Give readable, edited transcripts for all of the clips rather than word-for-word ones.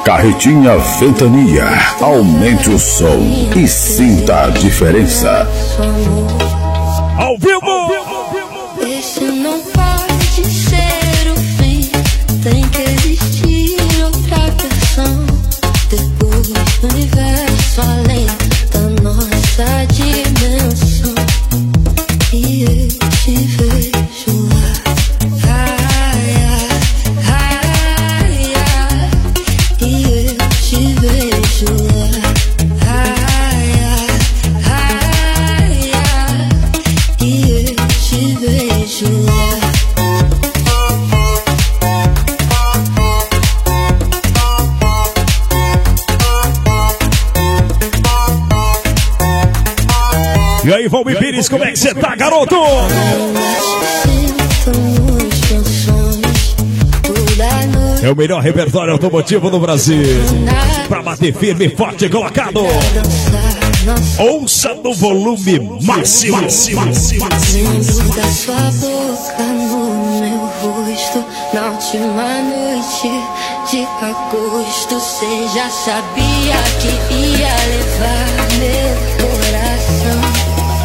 Carretinha Ventania. Aumente o som e sinta a diferença. Ao vivo! Esse não pode ser o fim. Tem que existir outra versão. Depois do universo além da nossa dimensão. E eu te vejo lá. E eu te vejo lá. E eu te vejo lá. E aí, Valmir Pires, como é que você tá, garoto? É o melhor repertório automotivo do Brasil. Pra bater firme e forte colocado. Ouça no volume máximo. Lembro da sua boca no meu rosto. Na última noite de agosto. Cê já sabia que ia levar meu coração.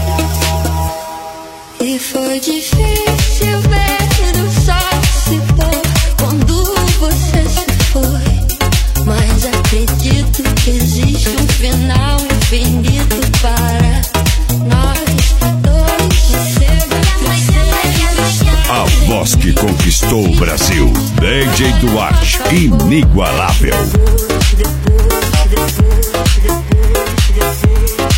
E foi difícil ver o sol se pôr quando você se foi. Mas acredito que existe um final infinito para nós dois. A voz que conquistou o Brasil. DJ Duarte, inigualável. Depois